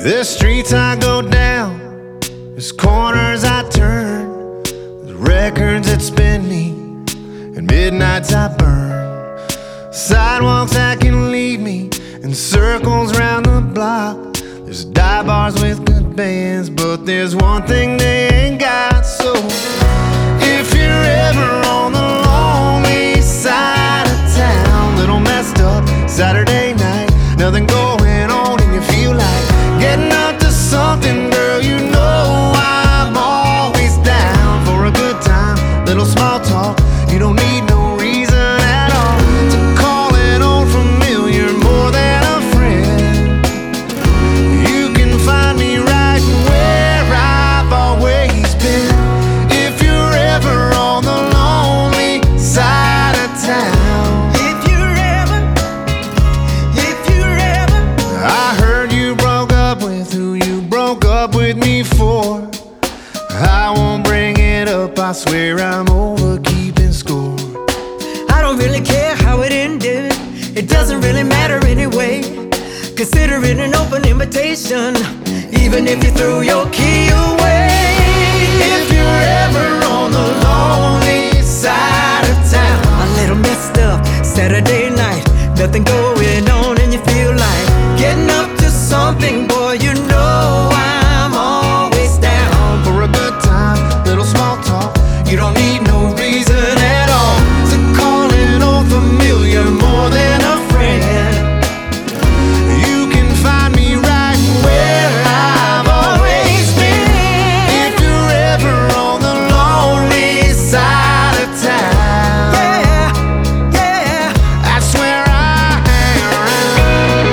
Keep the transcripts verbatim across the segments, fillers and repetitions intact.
The streets I go down, there's corners I turn, there's records that spin me, and midnights I burn. Sidewalks that can lead me in circles round the block. There's dive bars with good bands, but there's one thing they ain't got. So if you're ever on the lonely side of town, little messed up Saturday night, nothing going on and you feel like getting up to something, girl, you know I'm always down for a good time, little small talk. You don't need no reason at all to call an old familiar more than a friend. You can find me right where I've always been. If you're ever on the lonely side of town, If you're ever, if you're ever, I heard you broke up with who you broke up with me for. I won't bring it up, I swear I'm over keeping score. I don't really care how it ended. It doesn't really matter anyway. Consider it an open invitation, even if you threw your key away. If you're ever on the lonely side of town, A little messed up Saturday night, nothing going on and you feel like getting up to something, boy, you know I'm always down for a good time, little small talk. You don't need no reason at all to call an old familiar more than a friend. You can find me right where I've always been. If you're ever on the lonely side of town, Yeah, yeah, that's where I hang around.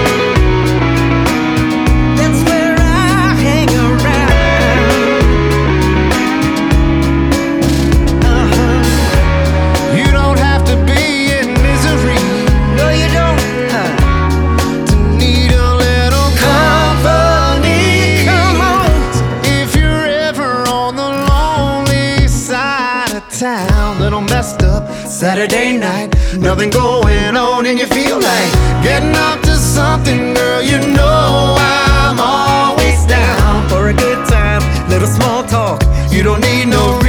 that's where I hang around. Uh-huh. You don't have to be in misery No, you don't. Huh. to need a little company. Come on. If you're ever on the lonely side of town, little messed up Saturday night, nothing going on and you feel like getting up to something, girl, you know I'm always down For a good time, little small talk. You don't need no